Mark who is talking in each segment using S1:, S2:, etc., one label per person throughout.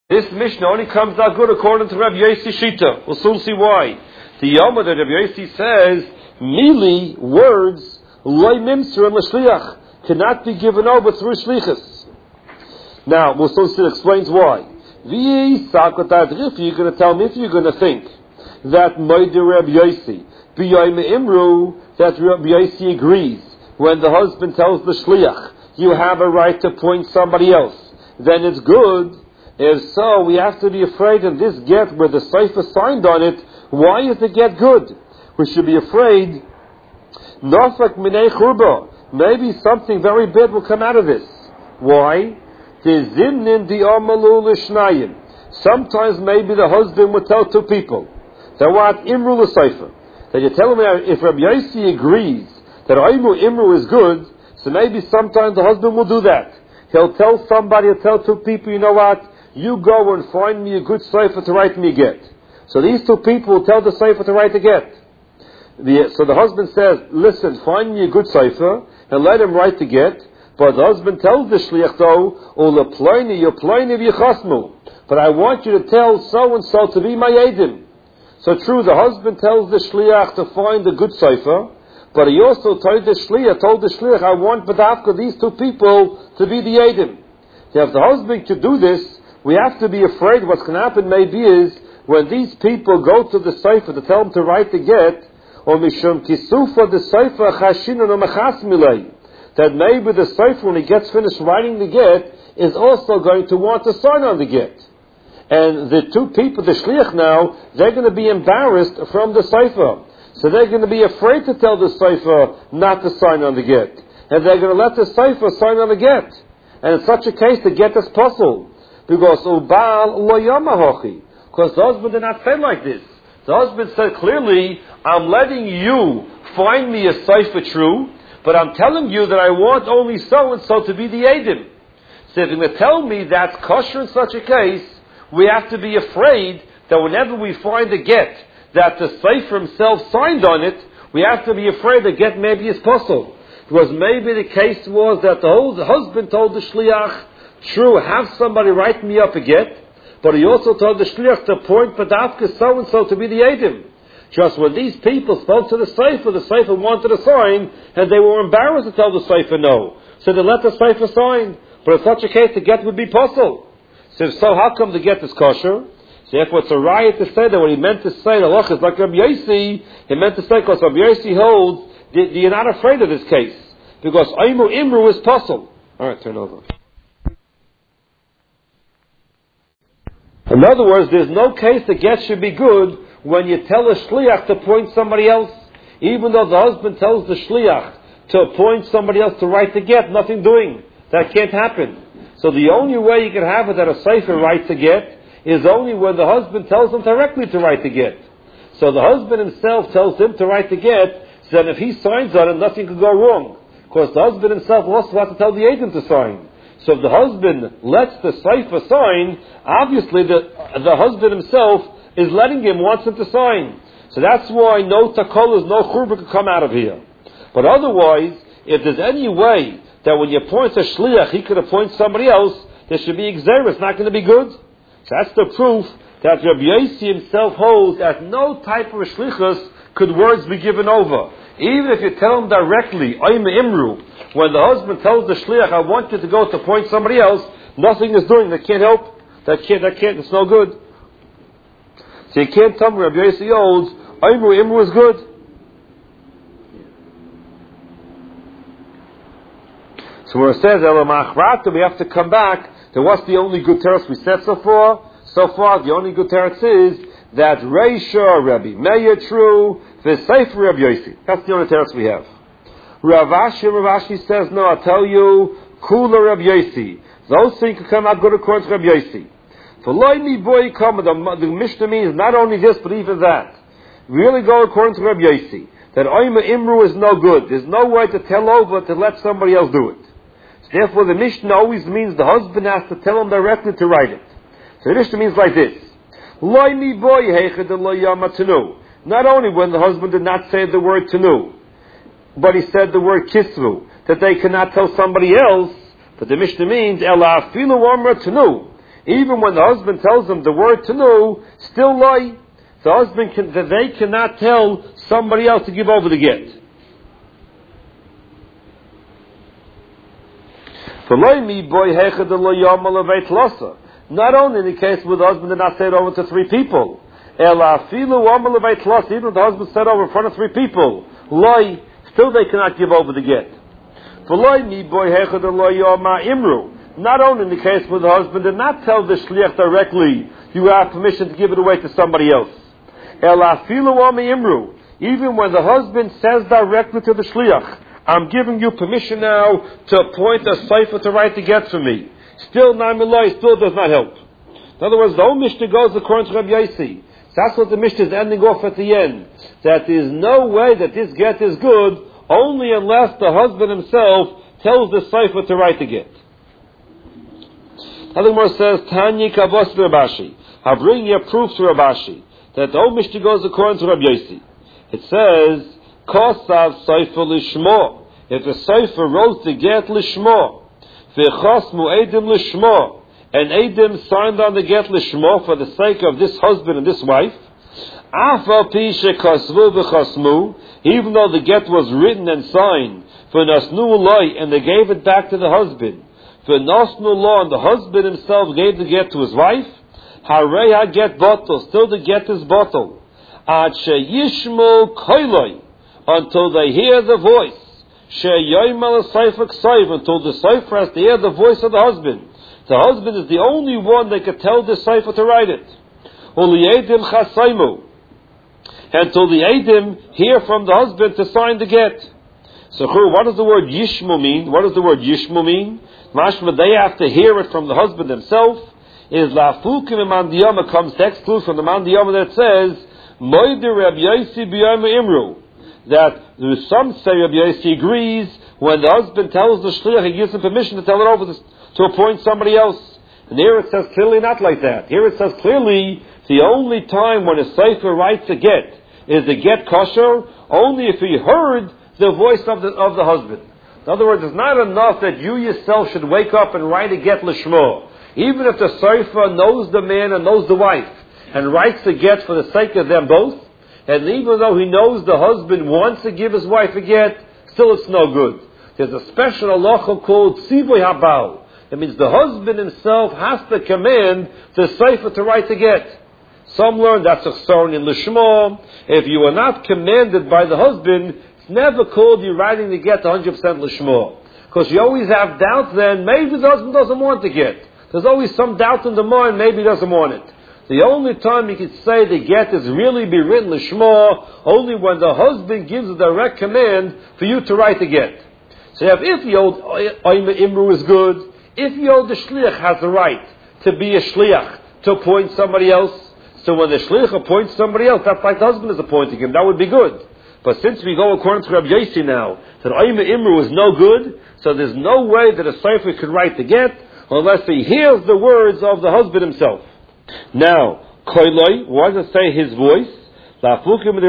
S1: This Mishnah only comes out good according to Rabbi Yossi Shita. We'll soon see why. The Yoma that Rabbi Yossi says, Mili, words, loy mimser and l'shliach, cannot be given over through shlichus. Now, we'll soon see, it explains why. You're going to tell me, if you're going to think that Moeder Rabbi Yossi, b'yoyme imru, that Rabbi Yossi agrees, when the husband tells the shliach, you have a right to appoint somebody else, then it's good. If so, we have to be afraid of this get where the cipher signed on it. Why is the get good? We should be afraid. Nafak minei churba. Maybe something very bad will come out of this. Why? Sometimes maybe the husband would tell two people that what imru the cipher. That you tell him if Rabbi Yossi agrees that imru is good, so maybe sometimes the husband will do that. He'll tell somebody, he'll tell two people, you know what? You go and find me a good cipher to write me a get. So these two people will tell the cipher to write a get. So the husband says, listen, find me a good cipher and let him write the get. But the husband tells the shliach though, but I want you to tell so-and-so to be my edim. So true, the husband tells the shliach to find a good cipher, but he also told the shliach, I want Badafka, these two people, to be the edim. So if the husband could do this, we have to be afraid what's going to happen maybe is when these people go to the cipher to tell them to write the get, or mishum kisufa the cipher chashinan or mechas milei, that maybe the cipher when he gets finished writing the get is also going to want to sign on the get. And the two people, the shliach now, they're going to be embarrassed from the cipher. So they're going to be afraid to tell the cipher not to sign on the get. And they're going to let the cipher sign on the get. And in such a case, the get is puzzled. Because Ubal lo yamahochi. Because the husband did not say like this. The husband said clearly, I'm letting you find me a cipher true, but I'm telling you that I want only so-and-so to be the edim. So if you're going to tell me that's kosher in such a case, we have to be afraid that whenever we find a get, that the cipher himself signed on it, we have to be afraid the get maybe is puzzled. Because maybe the case was that the husband told the shliach, true, have somebody write me up a get, but he also told the shliach to appoint Padavka so-and-so to be the edim. Just when these people spoke to the cipher wanted a sign, and they were embarrassed to tell the cipher no. So they let the cipher sign. But in such a case, the get would be possible. So how come the get is kosher? So therefore it's a riot to say that when he meant to say the loch is like Rabbi Yossi, he meant to say because Rabbi Yossi holds, you're not afraid of this case. Because imru is possible. Alright, turn over. In other words, there's no case the get should be good when you tell a shliach to appoint somebody else. Even though the husband tells the shliach to appoint somebody else to write the get, nothing doing. That can't happen. So the only way you can have it that a cipher writes a get is only when the husband tells him directly to write the get. So the husband himself tells him to write the get, so then if he signs on it, nothing could go wrong. Because the husband himself also has to tell the agent to sign. So if the husband lets the cipher sign, obviously the husband himself is letting him, wants him to sign. So that's why no takolas, no churba could come out of here. But otherwise, if there's any way that when you appoint a shliach, he could appoint somebody else, there should be exer, it's not going to be good. So that's the proof that Rabbi Yossi himself holds that no type of shlichus could words be given over. Even if you tell him directly, Ayma Imru, when the husband tells the shliach, I want you to go to appoint somebody else, nothing is doing, that can't help, that can't, it's no good. So you can't tell me Rabbi Yossi holds, Imru is good. So when it says, we have to come back to what's the only good teretz we said so far. So far, the only good teretz is that Reisha Rabbi Meir true, V'Sefer Rabbi Yossi. That's the only teretz we have. Rav Ashi says, no, I'll tell you, Kula Rabbi Yossi. Those things can come out good according to Rabbi Yossi. The Mishnah means not only this, but even that. Really go according to Rabbi Yossi. That Oyma Imru is no good. There's no way to tell over to let somebody else do it. So therefore the Mishnah always means the husband has to tell him directly to write it. So the Mishnah means like this. Not only when the husband did not say the word tenu, but he said the word kisvu, that they cannot tell somebody else, but the Mishnah means ela afilu amra tenu. Even when the husband tells them the word tanu, still lie. The husband they cannot tell somebody else to give over the get. Not only in the case where the husband did not say it over to 3 people. Even if the husband said over in front of 3 people, lie, still they cannot give over the get. Not only in the case where the husband did not tell the shliach directly, you have permission to give it away to somebody else. Even when the husband says directly to the shliach, I'm giving you permission now to appoint a cipher to write the get for me. Still, Namilai still does not help. In other words, the whole Mishnah goes according to Rabbi Yossi. That's what the Mishnah is ending off at the end. That there is no way that this get is good, only unless the husband himself tells the cipher to write the get. The Gemara says, Tanya Kavos Rabashi. I'll bring you a proof to Rabashi that the whole Mishnah goes according to Rabbi Yossi. It says, Kosav Cipher Lishmo. If the cipher wrote the get Lishmo, V'chasmu Eidim Lishmo, and Eidim signed on the get Lishmo for the sake of this husband and this wife, Afal Pi Shekasvu V'chasmu, even though the get was written and signed, for Nasnu Ulai, and they gave it back to the husband, for Nasnu Ulai, and the husband himself gave the get to his wife, Harei HaGet Bottle, still the get is bottle. Ad Sheyishmu Koiloi, until they hear the voice. Until the cipher has to hear the voice of the husband. The husband is the only one that can tell the cipher to write it. Until the Eidim hear from the husband to sign the get. So what does the word Yishmu mean? What does the word Yishmu mean? Mashma, they have to hear it from the husband himself. Is Lafukim Mandiyama comes to exclude from the Mandiyama that says, Moidir Rabbi Yossi B'yama Imru. That some say Rabbi Yossi agrees when the husband tells the shliach, he gives him permission to tell it over to appoint somebody else. And here it says clearly not like that. Here it says clearly the only time when a cipher writes a get is the get kosher only if he heard the voice of the husband. In other words, it's not enough that you yourself should wake up and write a get lishmo. Even if the cipher knows the man and knows the wife and writes the get for the sake of them both, and even though he knows the husband wants to give his wife a get, still it's no good. There's a special halacha called tzivoy habal. That means the husband himself has to command the cipher to write the get. Some learn that's a chsaron in lishmo. If you are not commanded by the husband, it's never called you writing the get 100% lishmo. Because you always have doubt then, maybe the husband doesn't want the get. There's always some doubt in the mind, maybe he doesn't want it. The only time you can say the get is really be written lishmo, only when the husband gives a direct command for you to write the get. So if the old Oima Imru is good, if the old the shliach has the right to be a shliach, to appoint somebody else, so when the shliach appoints somebody else, that's like the husband is appointing him, that would be good. But since we go according to Rabbi Yossi now, that Oima Imru is no good, so there's no way that a cipher could write the get, unless he hears the words of the husband himself. Now, koiloi, why does it say his voice? It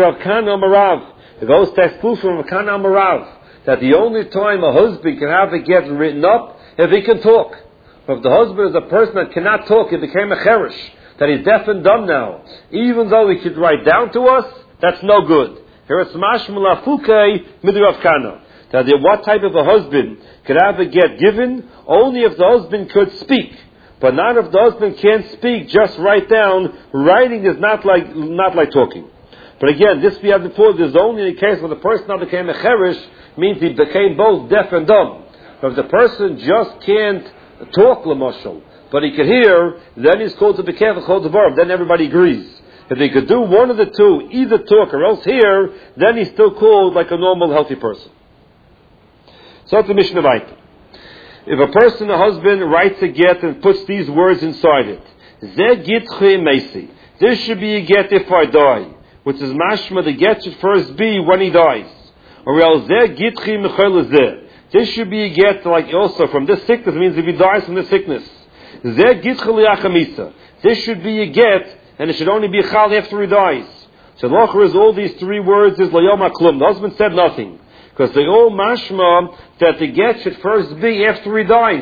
S1: goes to exclude from Rav Kana Marav, that the only time a husband can have a get written up, if he can talk. But if the husband is a person that cannot talk, he became a cherish, that he's deaf and dumb now, even though he could write down to us, that's no good. Here it's mashma lafuke midrav kana. That what type of a husband could have a get given? Only if the husband could speak. But not if the husband can't speak, just write down. Writing is not like talking. But again, this we had before, there's only a case where the person now became a cherish, means he became both deaf and dumb. But if the person just can't talk, l'mashal, but he could hear, then he's called to be careful, called to bar, then everybody agrees. If he could do one of the two, either talk or else hear, then he's still called like a normal, healthy person. So that's the Mishnah Vayta. If a person, a husband, writes a get and puts these words inside it, Zeh gitche meisi. This should be a get if I die. Which is mashma, the get should first be when he dies. Or else Zeh gitche mechel zeh. This should be a get like also from this sickness, means if he dies from this sickness. Zeh gitche liachamisa. This should be a get, and it should only be a chal after he dies. So the is all these three words is layom haklum. The husband said nothing. Because they all mashma that the get should first be after he dies.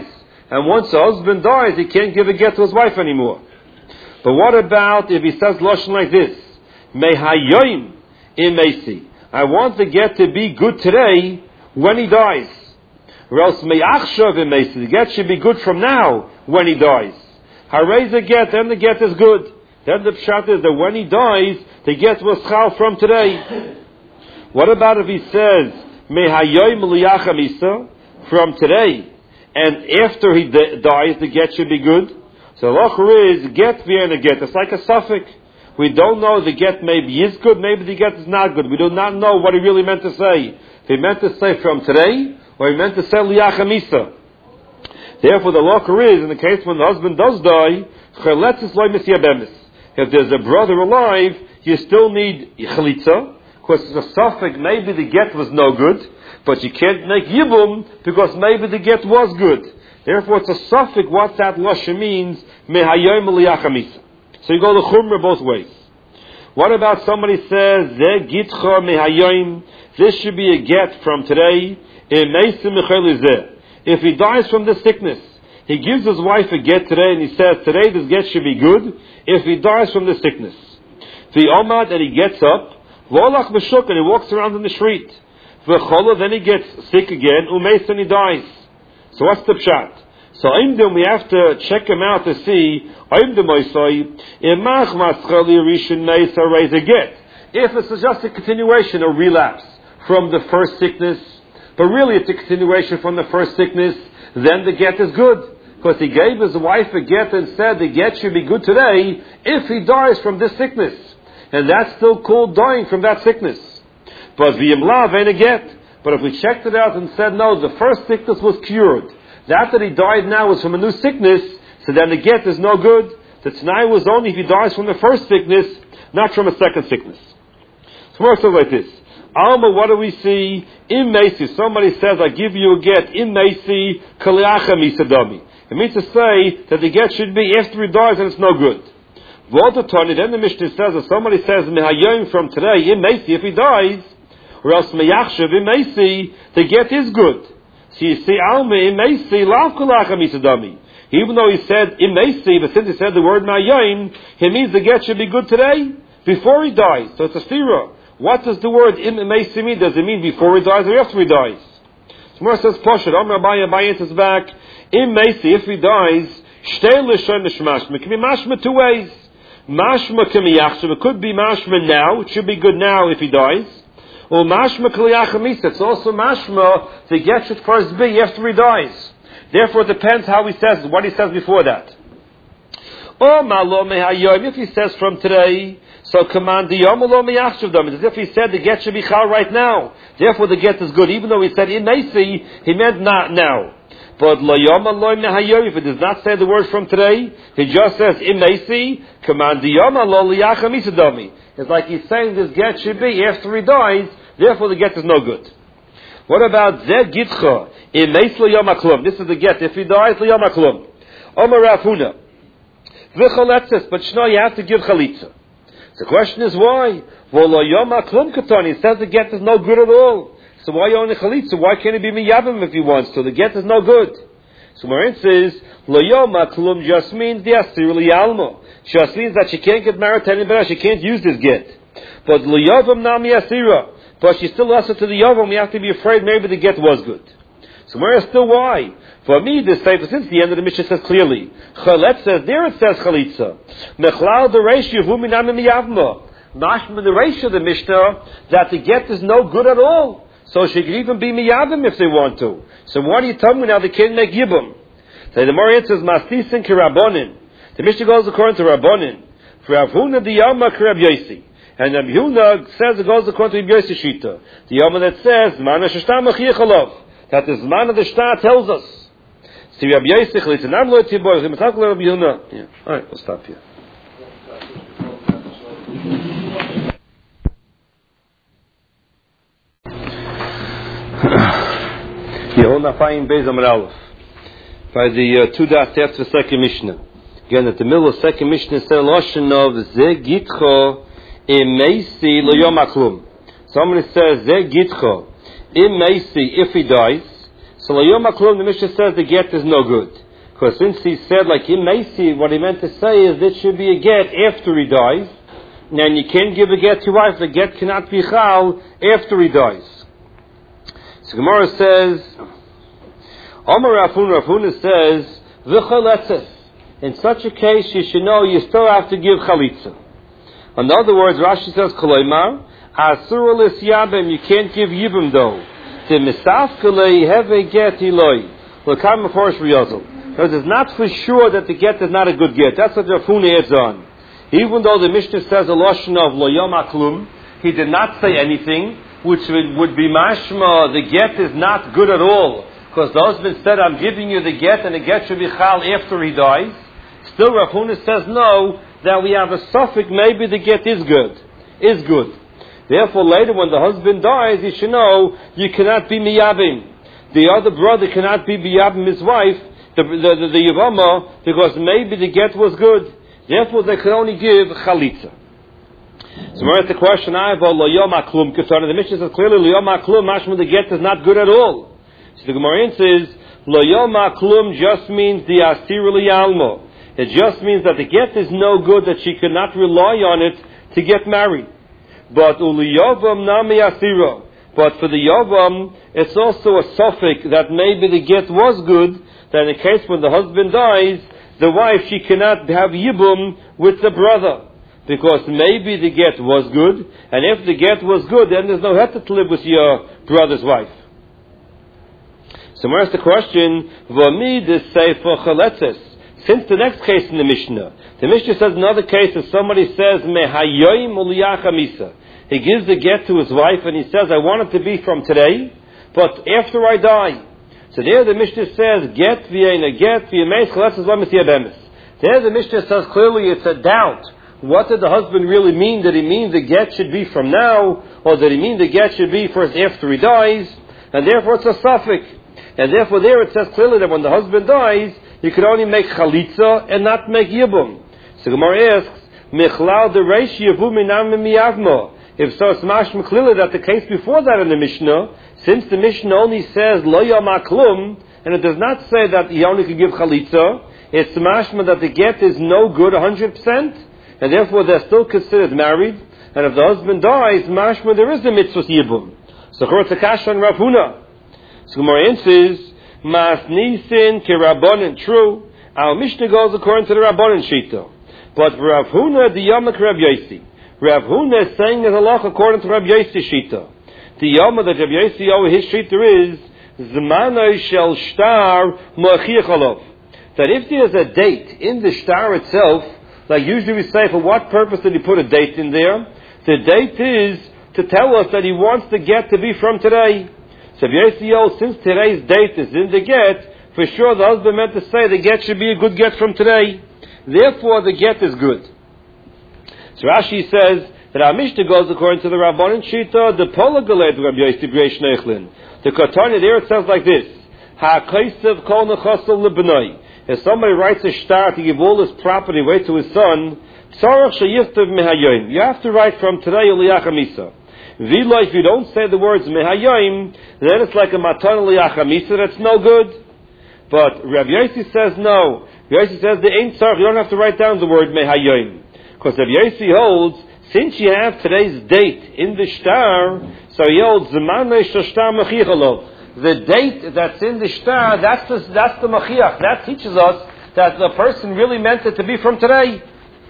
S1: and once the husband dies, he can't give a get to his wife anymore. But what about if he says lashon like this? Mehayoim imesi. I want the get to be good today when he dies. Or else me'achshav imesi. The get should be good from now when he dies. Harei the get, then the get is good. Then the pshat is that when he dies, the get was chal from today. What about if he says mehayoim liyacham isa, from today, and after he dies, the get should be good? So locher is get v'ena get. It's like a suffix. We don't know the get maybe is good, maybe the get is not good. We do not know what he really meant to say. If he meant to say from today, or he meant to say liyacham isa. Therefore, the locher is in the case when the husband does die, if there's a brother alive, you still need chalitza, because it's a suffix. Maybe the get was no good, but you can't make yibum because maybe the get was good. Therefore, it's a suffix what that lashon means, mehayom liyachamisa. So you go to chumrah both ways. What about somebody says, ze gitcha mehayom, this should be a get from today, if he dies from this sickness, he gives his wife a get today and he says, today this get should be good, if he dies from this sickness. The omad, and he gets up, volach b'shuk, and he walks around in the street. V'chola, then he gets sick again, umeis, and he dies. So what's the pshat? So Imdim, we have to check him out to see, Imdim Oisoi, Imach Maschali Rishon Meisa raise a get. If it's just a continuation, a relapse from the first sickness, but really it's a continuation from the first sickness, then the get is good. Because he gave his wife a get and said the get should be good today if he dies from this sickness. And that's still called dying from that sickness. But v'yimlav ain't a get. But if we checked it out and said, no, the first sickness was cured, that he died now was from a new sickness, so then the get is no good. The t'nai was only if he dies from the first sickness, not from a second sickness. So more so like this. Alma, what do we see? In Macy, somebody says, I give you a get. In Macy, kaliacha misadami. It means to say that the get should be after he dies and it's no good. V'otatani, then the Mishnah says, if somebody says, mehayom from today, in Macy, if he dies, or else meyachshav, in Macy, the get is good. So you see, Alma, in Macy, lav kaliacha misadami. Even though he said, in Macy, but since he said the word mehayom, it means the get should be good today, before he dies. So it's a stira. What does the word im meisi mean? Does it mean before he dies or after he dies? Tomorrow says Poshet, Amar Abaye answers back, im meisi, if he dies, shtei l'shon l'shmashma. It can be mashma two ways. Mashma k'miyachshav, it could be mashma now, it should be good now if he dies. Or mashma k'liyachamisa, it's also mashma, the get should first be after he dies. Therefore it depends how he says, what he says before that. Or malo mehayom, if he says from today, so command the yomalo miyachshav dam. It's as if he said the get should be chal right now. Therefore the get is good. Even though he said in Nasi, he meant not now. But lo yomalo mehayom, if it does not say the word from today, he just says in Nasi, command the yomalo liyacham isadami. It's like he's saying this get should be after he dies. Therefore the get is no good. What about ze gitcha in Nasi lo yom haklum? This is the get. If he dies lo yom haklum. Omer Rav Huna. V'chaletzes, but shno you have to give chalitza. The question is why? Well, lo yom haklum katani. It says the get is no good at all. So why only chalitza? Why can't he be miyabim if he wants to? The get is no good. So Marin says lo yom haklum just means the asir liyalmo. Just means that she can't get married to anybody. She can't use this get. But lo yavam nami asira. But she's still lesser to the yavam. We have to be afraid maybe the get was good. So where is still why? For me, this paper, since the end of the Mishnah says clearly, Chalet says, there it says Chalitza. Mechlal the ratio, Vuminam miyavma. Mashma the ratio of the Mishnah, that the get is no good at all. So she could even be miyavim if they want to. So why do you tell me now they can't make yibum? So the Morian says, Mastisin kirabonin. The Mishnah goes according to Rabbonin. For Rav Huna the Yama kirab Yosi. And Rav Huna says it goes according to Yosi Shita. The Yama that says, Mana shashtam achiyachalov. That the Zman of the Shtar tells us. See, Rabbi Yosef, it's an amlo tibor. Rabbi Yuna. Yeah. All right, we'll stop here. Yehona Fayim Beis Amar Aleph. By the two dots after the second Mishnah. Again, at the middle of the second Mishnah, says Lashon of Ze Gitcho Imeisi Lo Yom Haklum. Somebody says Ze Gitcho Imeisi, if he dies. So Lo Yom Haklum, the Mishnah says the get is no good. Because since he said, like Imesi, what he meant to say is this should be a get after he dies. And you can't give a get to your wife. The get cannot be chal after he dies. So Gemara says, Amar Rafuna says, V'chaletzes. In such a case, you should know you still have to give chalitza. In other words, Rashi says, Koloimar, Asur l'syabim, you can't give yibim though. The misafkele have a get iloi. L'kam meforish v'yozol. Because it's not for sure that the get is not a good get. That's what Rafuna adds on. Even though the Mishnah says a lashon of lo yom haklum, he did not say anything, which would be mashma, the get is not good at all. Because the husband said, I'm giving you the get, and the get should be chal after he dies. Still, Rav Huna says no, that we have a suffix, maybe the get is good. Therefore, later when the husband dies, you should know, you cannot be miyabim. The other brother cannot be miyabim his wife, the Yavama, because maybe the get was good. Therefore, they can only give chalitza. So, we're at the question, the Mishnah says clearly, lo yom haklum, mashma, the get is not good at all. So the Gemara says, lo yom haklum just means the asir liyalmo. It just means that the get is no good, that she cannot rely on it to get married. But uliyavam nami asira. But for the yavam, it's also a suffix that maybe the get was good, that in the case when the husband dies, the wife, she cannot have yibum with the brother. Because maybe the get was good, and if the get was good, then there's no heter to live with your brother's wife. So where's the question? Since the next case in the Mishnah says another case, if somebody says, he gives the get to his wife, and he says, I want it to be from today, but after I die. So there the Mishnah says, get v'yena get v'yemeis chaletzes v'mesiyah bemis. There the Mishnah says clearly it's a doubt. What did the husband really mean? Did he mean the get should be from now, or did he mean the get should be first after he dies? And therefore it's a suffix. And therefore there it says clearly that when the husband dies, you can only make chalitza and not make yibum. So Gemara asks, Michlal de reish yivum minam miyavmo. If so, it's mashma clearly that the case before that in the Mishnah, since the Mishnah only says lo yom haklum, and it does not say that he only can give chalitza, it's mashma that the get is no good 100%, and therefore they're still considered married. And if the husband dies, mashma there is a mitzvah yibum. So it's a kasha on Rav Huna. So Gemara answers, Mas nisin ki rabbanon, true. Our Mishnah goes according to the rabbanon shita. But for Rav Huna, the yamak Rav Yosi. Rav Huna is saying the halach according to Rav Yosi shita. The yama that Rav Yosi over his shita is, Zmanoi shel shtar mo'achiach alav. That if there's a date in the shtar itself, like usually we say, for what purpose did he put a date in there? The date is to tell us that he wants the get to be from today. So since today's date is in the get, for sure the husband meant to say the get should be a good get from today. Therefore the get is good. So Rashi says that our Mishnah goes according to the Rabbanan Shita, the Polagalet Rabbi Yosi B'Reish Neichlin. The Katanya there it says like this, Ha'kaisev kol nechasel lebnoi. If somebody writes a shtar to give all his property away to his son, you have to write from today uliyachamisa. Vila, if you don't say the words mehayim, then it's like a matan uliyachamisa, that's no good. But Rabbi Yosi says no. Rabbi Yosi says the ain't tzarich, you don't have to write down the word mehayim. Because Rabbi Yosi holds, since you have today's date in the shtar, so he holds zemanei shtar mechichalov. The date that's in the shtar, that's the machiach. That teaches us that the person really meant it to be from today.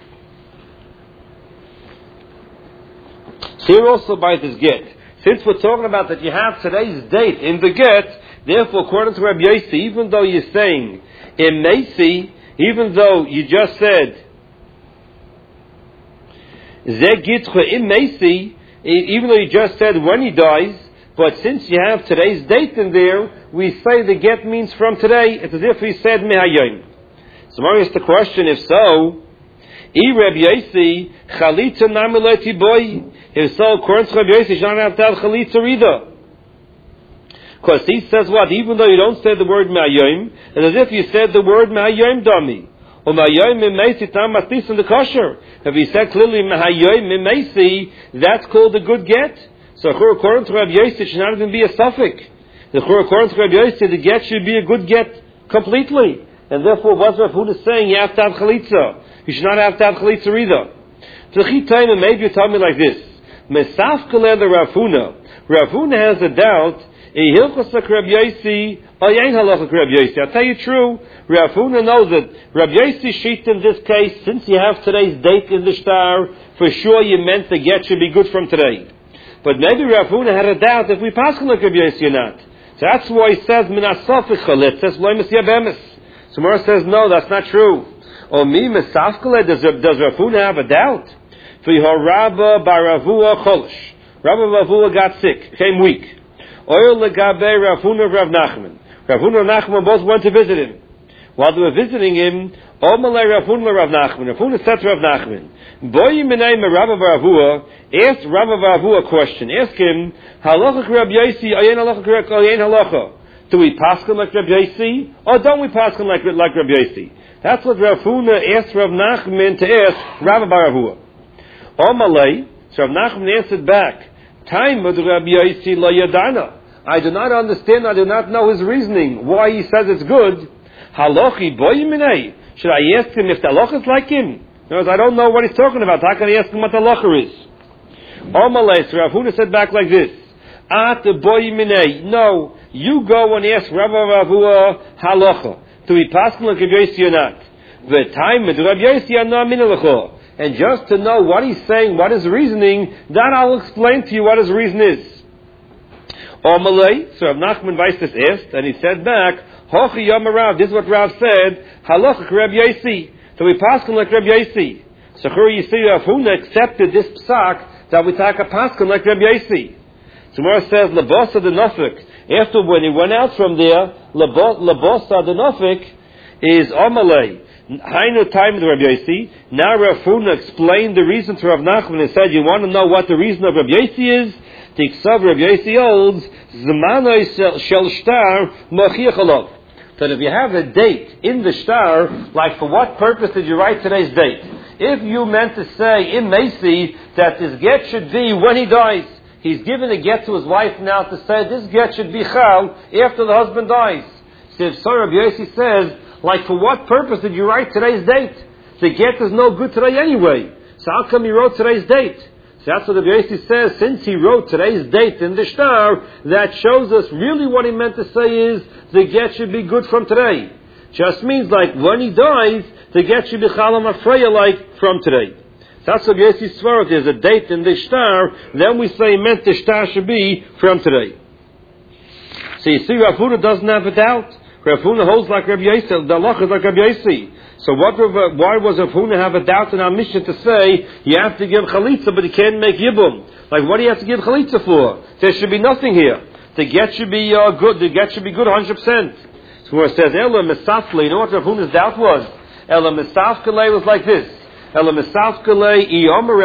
S1: Here also by this get, since we're talking about that you have today's date in the get, therefore according to Rabbi Yosi, even though you're saying in Macy, even though you just said Ze Gitcha in Macy, even though you just said when he dies, but since you have today's date in there, we say the get means from today. It's as if we said mehayim. So now is the question, if so, Rabbi Yosi, chalitza namileti boy. If so, according to Rabbi Yosi, you don't have to have chalitza either. Because he says what? Even though you don't say the word mehayim, it's as if you said the word mehayim dummy. Or mehayim mimesi tam matis in the kosher. If he said clearly mehayim mimesi, that's called a good get. So according to Rabbi Yosi, it should not even be a suffix. According to Rabbi Yosi, the get should be a good get completely. and therefore what's Rav Huna saying? You have to have chalitza. You should not have to have chalitza either. Maybe you tell me like this. Mesafkele the Rav Huna. Rav Huna has a doubt. I'll tell you true. Rav Huna knows that Rav Yossi sheet in this case, since you have today's date in the star, for sure you meant the get should be good from today. But maybe Rav Huna had a doubt if we pass like Rav Yossi or not. So that's why he says minasofik chalit. Says loimus yabemis. So Mora says no, that's not true. Or me mesafkele, does Rav Huna have a doubt? For Rabba bar Ravua cholish. Rabba Ravua got sick, became weak. Oil legabe Rav Huna Rav Nachman. Rav Huna and Rav Nachman both went to visit him. While they were visiting him, Omalei Rav Huna Rav Nachman. Rav Huna said to Rav Nachman, Boy Menay Rabba Ravua, ask Rabba Ravua a question. Ask him, Halacha Rav Yossi, Ayin Halacha Ayin Halacha. Do we paskin like Rav Yossi, or don't we paskin like Rav Yossi? That's what Rav Huna asked Rav Nachman to ask Rabba Ravua. Omalei, so Rav Nachman answered back, Time with Rabbi Yossi la yadana. I do not understand, I do not know his reasoning, why he says it's good. Halachi boyiminei. Should I ask him if the halacha is like him? In other words, I don't know what he's talking about. How can I ask him what the halacha is? Omalei, so Rav Huna said back like this. At boyiminei. No, you go and ask Rabbi Ravua halacha. Do we pass like Rabbi Yossi or not? The time with Rabbi Yossi ana min halacha. And just to know what he's saying, what his reasoning, then I'll explain to you what his reason is. Omalei, so Rav Nachman Weisses asked, and he said back, Hochi Yom Rav, this is what Rav said, Halacha Reb Yossi. So we pass him like Reb Yossi. So here you see Rav Huna accepted this psak that we take a paskin like Reb Yossi. So Mora says, Labosa the Nofik. After when he went out from there, Labosa the Nofik is Omalei. Hainu time with Rabbi Yossi. Now Rav Huna explained the reason to Rav Nachman and said, you want to know what the reason of Rabbi Yossi is? Tiksav Rabbi Yossi holds, Zmanoi shel shtar mochiach alav. That if you have a date in the shtar, like for what purpose did you write today's date? If you meant to say in Macy that this get should be when he dies, he's given a get to his wife now to say this get should be chal after the husband dies. So if so, Rabbi Yossi says, like for what purpose did you write today's date? The get is no good today anyway. So how come he wrote today's date? So that's what the Yossi says. Since he wrote today's date in the shtar, that shows us really what he meant to say is the get should be good from today. Just means like when he dies, the get should be chalam afreya like from today. So that's what Yossi svarot. There's a date in the shtar, then we say meant the shtar should be from today. So you see, Rav Huna doesn't have a doubt. Rav Huna holds like Rabbi Yossi, the halacha is like Rabbi Yossi. So why was Rav Huna have a doubt in our mission to say you have to give chalitza, but you can't make yibum? Like what do you have to give chalitza for? There should be nothing here. The get should be good. The get should be good 100%. So where it says Ela Mesafkele, you know what Rav Huna's doubt was? Ela Mesafkele was like this. Ela Mesafkele Iyom